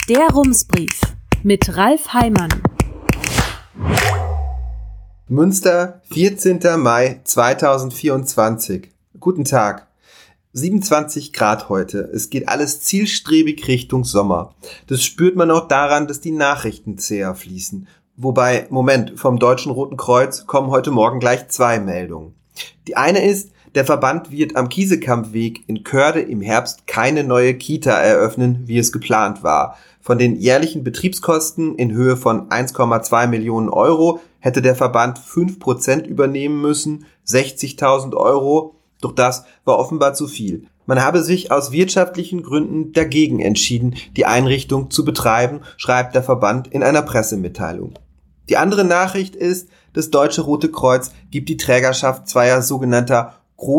Der Rumsbrief mit Ralf Heimann. Münster, 14. Mai 2024. Guten Tag. 27 Grad heute. Es geht alles zielstrebig Richtung Sommer. Das spürt man auch daran, dass die Nachrichten zäher fließen. Wobei, vom Deutschen Roten Kreuz kommen heute Morgen gleich 2 Meldungen. Die eine ist, der Verband wird am Kiesekampweg in Körde im Herbst keine neue Kita eröffnen, wie es geplant war. Von den jährlichen Betriebskosten in Höhe von 1,2 Millionen Euro hätte der Verband 5% übernehmen müssen, 60.000 Euro. Doch das war offenbar zu viel. Man habe sich aus wirtschaftlichen Gründen dagegen entschieden, die Einrichtung zu betreiben, schreibt der Verband in einer Pressemitteilung. Die andere Nachricht ist, das Deutsche Rote Kreuz gibt die Trägerschaft zweier sogenannter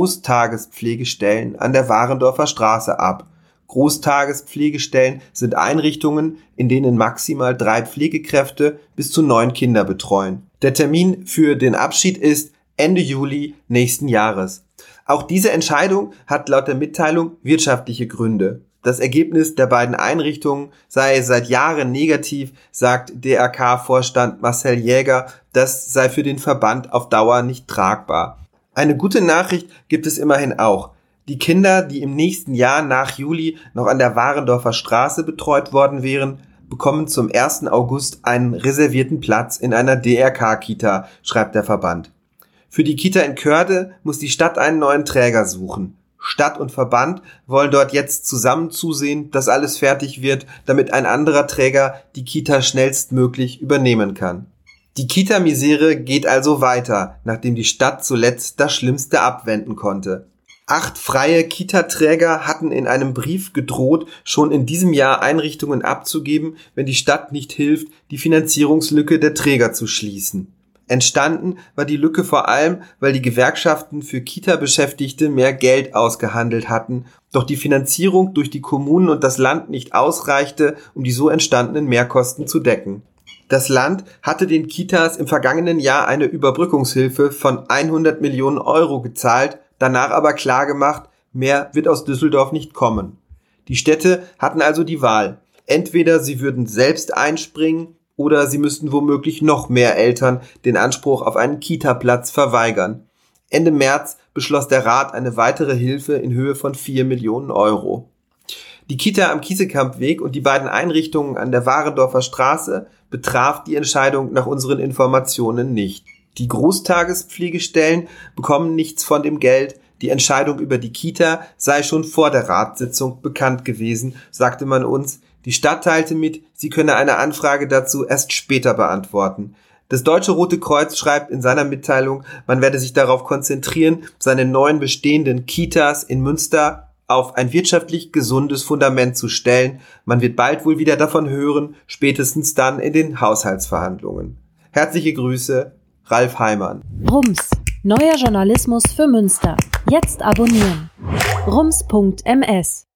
Großtagespflegestellen an der Warendorfer Straße ab. Großtagespflegestellen sind Einrichtungen, in denen maximal 3 Pflegekräfte bis zu 9 Kinder betreuen. Der Termin für den Abschied ist Ende Juli nächsten Jahres. Auch diese Entscheidung hat laut der Mitteilung wirtschaftliche Gründe. Das Ergebnis der beiden Einrichtungen sei seit Jahren negativ, sagt DRK-Vorstand Marcel Jäger. Das sei für den Verband auf Dauer nicht tragbar. Eine gute Nachricht gibt es immerhin auch. Die Kinder, die im nächsten Jahr nach Juli noch an der Warendorfer Straße betreut worden wären, bekommen zum 1. August einen reservierten Platz in einer DRK-Kita, schreibt der Verband. Für die Kita in Körde muss die Stadt einen neuen Träger suchen. Stadt und Verband wollen dort jetzt zusammen zusehen, dass alles fertig wird, damit ein anderer Träger die Kita schnellstmöglich übernehmen kann. Die Kita-Misere geht also weiter, nachdem die Stadt zuletzt das Schlimmste abwenden konnte. 8 freie Kita-Träger hatten in einem Brief gedroht, schon in diesem Jahr Einrichtungen abzugeben, wenn die Stadt nicht hilft, die Finanzierungslücke der Träger zu schließen. Entstanden war die Lücke vor allem, weil die Gewerkschaften für Kita-Beschäftigte mehr Geld ausgehandelt hatten, doch die Finanzierung durch die Kommunen und das Land nicht ausreichte, um die so entstandenen Mehrkosten zu decken. Das Land hatte den Kitas im vergangenen Jahr eine Überbrückungshilfe von 100 Millionen Euro gezahlt, danach aber klargemacht, mehr wird aus Düsseldorf nicht kommen. Die Städte hatten also die Wahl. Entweder sie würden selbst einspringen oder sie müssten womöglich noch mehr Eltern den Anspruch auf einen Kita-Platz verweigern. Ende März beschloss der Rat eine weitere Hilfe in Höhe von 4 Millionen Euro. Die Kita am Kiesekampweg und die beiden Einrichtungen an der Warendorfer Straße betraf die Entscheidung nach unseren Informationen nicht. Die Großtagespflegestellen bekommen nichts von dem Geld. Die Entscheidung über die Kita sei schon vor der Ratssitzung bekannt gewesen, sagte man uns. Die Stadt teilte mit, sie könne eine Anfrage dazu erst später beantworten. Das Deutsche Rote Kreuz schreibt in seiner Mitteilung, man werde sich darauf konzentrieren, seine neuen bestehenden Kitas in Münster auf ein wirtschaftlich gesundes Fundament zu stellen. Man wird bald wohl wieder davon hören, spätestens dann in den Haushaltsverhandlungen. Herzliche Grüße, Ralf Heimann. Rums, neuer Journalismus für Münster. Jetzt abonnieren. rums.ms